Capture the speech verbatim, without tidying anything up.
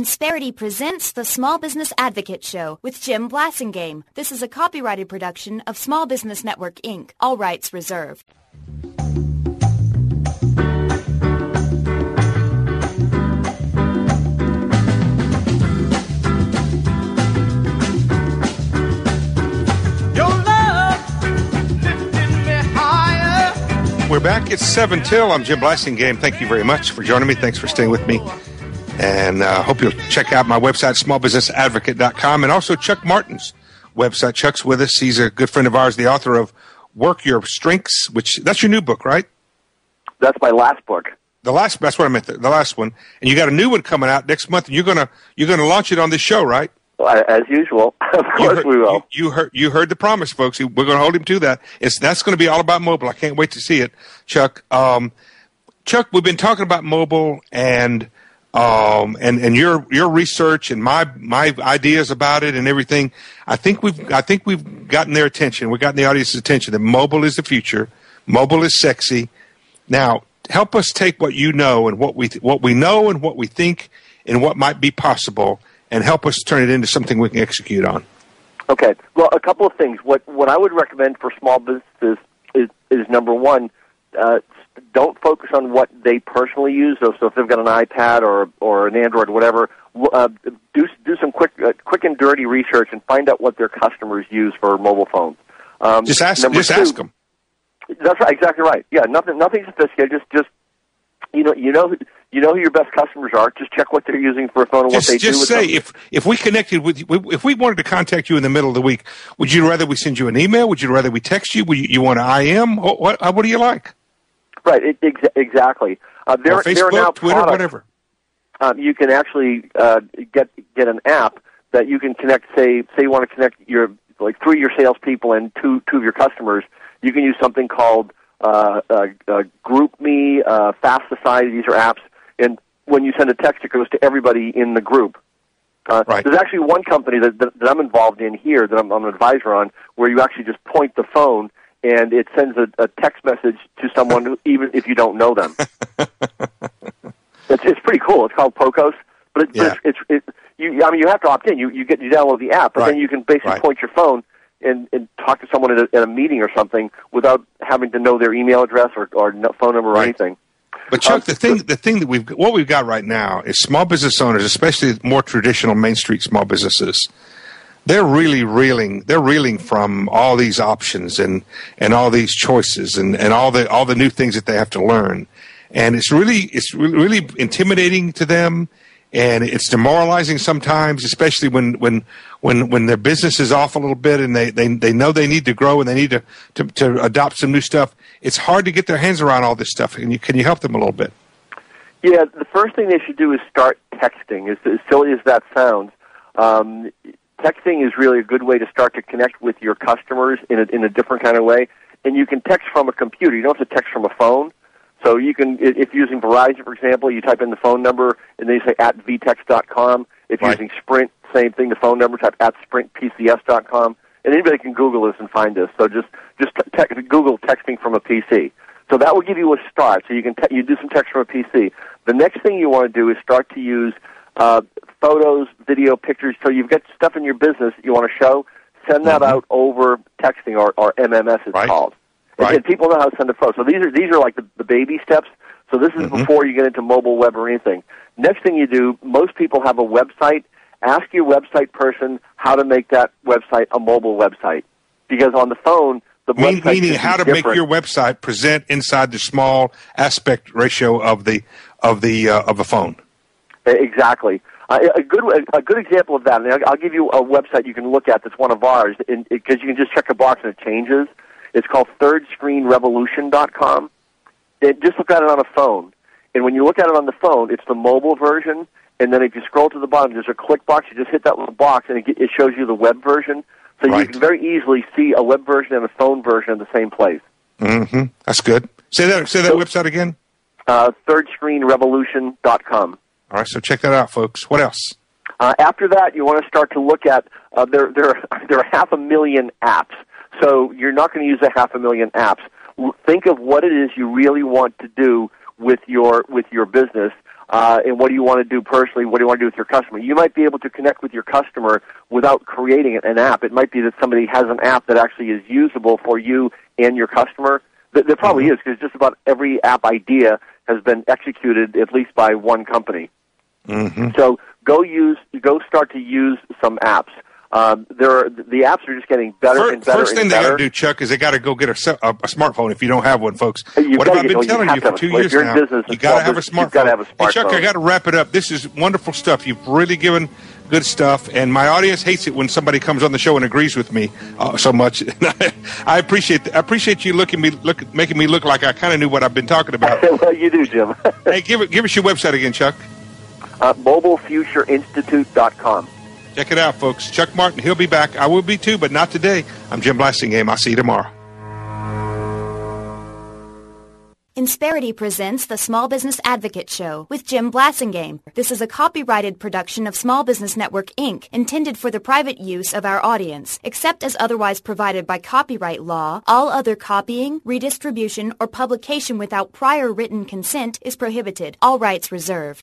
Insperity presents the Small Business Advocate Show with Jim Blasingame. This is a copyrighted production of Small Business Network, Incorporated. All rights reserved. We're back. It's seven till. I'm Jim Blasingame. Thank you very much for joining me. Thanks for staying with me. And I uh, hope you'll check out my website, small business advocate dot com, and also Chuck Martin's website. Chuck's with us. He's a good friend of ours, the author of Work Your Strengths, which that's your new book, right? That's my last book. The last, that's what I meant, the, the last one. And you got a new one coming out next month, and you're gonna you're gonna launch it on this show, right? As usual, of course heard, we will. You, you heard you heard the promise, folks. We're going to hold him to that. It's that's going to be all about mobile. I can't wait to see it, Chuck. Um, Chuck, we've been talking about mobile and um, and and your your research and my my ideas about it and everything. I think we've I think we've gotten their attention. We've gotten the audience's attention that mobile is the future. Mobile is sexy. Now, help us take what you know and what we th- what we know and what we think and what might be possible, and help us turn it into something we can execute on. Okay. Well, a couple of things. What what I would recommend for small businesses is, is number one, uh, don't focus on what they personally use. So, so if they've got an iPad or or an Android or whatever, uh, do do some quick uh, quick and dirty research and find out what their customers use for mobile phones. Um, just ask. Just two, ask them. That's right. Exactly right. Yeah. Nothing. Nothing sophisticated. Just just you know you know. You know who your best customers are. Just check what they're using for a phone and just, what they just do with say, them. if if we connected with you, if we wanted to contact you in the middle of the week, would you rather we send you an email? Would you rather we text you? Would you, you want an I M? What, what, what do you like? Right, it, ex- exactly. Uh, there, or Facebook, there are now Twitter, products, whatever. Um, you can actually uh, get get an app that you can connect. Say, say you want to connect your like three of your salespeople and two two of your customers. You can use something called uh, uh, uh, GroupMe, uh, Fast Society. These are apps, and when you send a text, it goes to everybody in the group. Uh, right. There's actually one company that, that, that I'm involved in here that I'm, I'm an advisor on, where you actually just point the phone and it sends a, a text message to someone who, even if you don't know them. it's, it's pretty cool. It's called Pocos, but, it, yeah. but it's, it's it, you. I mean, you have to opt in. You you get you download the app, but right. then you can basically right. point your phone and, and talk to someone at a, at a meeting or something without having to know their email address or, or no phone number or right. anything. But Chuck, um, the thing, the thing that we've, what we've got right now is small business owners, especially more traditional Main Street small businesses. They're really reeling. They're reeling from all these options and, and all these choices and, and all the all the new things that they have to learn, and it's really it's really intimidating to them, and it's demoralizing sometimes, especially when when when, when their business is off a little bit and they, they, they know they need to grow and they need to, to, to adopt some new stuff. It's hard to get their hands around all this stuff. And you, can you help them a little bit? Yeah, the first thing they should do is start texting. As, as silly as that sounds, um, texting is really a good way to start to connect with your customers in a, in a different kind of way. And you can text from a computer. You don't have to text from a phone. So you can, if you're using Verizon, for example, you type in the phone number and then you say at v text dot com. If you're right. using Sprint, same thing, the phone number, type at sprint p c s dot com. And anybody can Google this and find this. So just just te- Google texting from a P C. So that will give you a start. So you can te- you do some text from a P C. The next thing you want to do is start to use uh, photos, video, pictures. So you've got stuff in your business that you want to show. Send that mm-hmm. out over texting, or, or M M S it's right. called. Right. And people know how to send a photo. So these are these are like the, the baby steps. So this is mm-hmm. before you get into mobile web or anything. Next thing you do, most people have a website. Ask your website person how to make that website a mobile website. Because on the phone, the Mean, website meaning how to different. make your website present inside the small aspect ratio of the of the uh, of a phone. Exactly. Uh, a good a good example of that, and I'll give you a website you can look at that's one of ours, because you can just check a box and it changes. It's called third screen revolution dot com. It, just look at it on a phone. And when you look at it on the phone, it's the mobile version. And then if you scroll to the bottom, there's a click box. You just hit that little box, and it, it shows you the web version. So right. you can very easily see a web version and a phone version in the same place. Mm-hmm. That's good. Say that. Say that so, website again. Uh, third screen revolution dot com. All right. So check that out, folks. What else? Uh, after that, you want to start to look at uh, there. There, there are half a million apps. So you're not going to use a half a million apps. Think of what it is you really want to do with your with your business. Uh, and what do you want to do personally? What do you want to do with your customer? You might be able to connect with your customer without creating an app. It might be that somebody has an app that actually is usable for you and your customer. There probably mm-hmm. is, because just about every app idea has been executed at least by one company. Mm-hmm. So go use, go start to use some apps. Um, there are, the apps are just getting better first, and better. First thing and they better. got to do, Chuck, is they got to go get a, a, a smartphone if you don't have one, folks. You've what have I get, been oh, telling you, you for two a, years now? You got to have a smartphone. You've got to have a smartphone. Hey, Chuck, I got to wrap it up. This is wonderful stuff. You've really given good stuff, and my audience hates it when somebody comes on the show and agrees with me uh, so much. I appreciate I appreciate you looking me look making me look like I kind of knew what I've been talking about. Well, you do, Jim. Hey, give it give us your website again, Chuck. Uh, mobile future institute dot com. Check it out, folks. Chuck Martin, he'll be back. I will be too, but not today. I'm Jim Blasingame. I'll see you tomorrow. Insperity presents the Small Business Advocate Show with Jim Blasingame. This is a copyrighted production of Small Business Network, Incorporated, intended for the private use of our audience. Except as otherwise provided by copyright law, all other copying, redistribution, or publication without prior written consent is prohibited. All rights reserved.